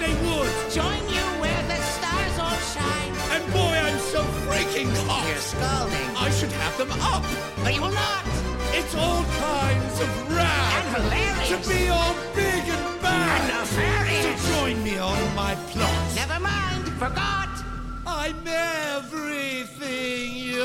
they would. Join you where the stars all shine. And boy, I'm so freaking hot. You're scalding. I should have them up. But you will not. It's all kinds of rad. And hilarious. To be all big and bad. And nefarious. So join me on my plot. Never mind. Forgot. I'm everything you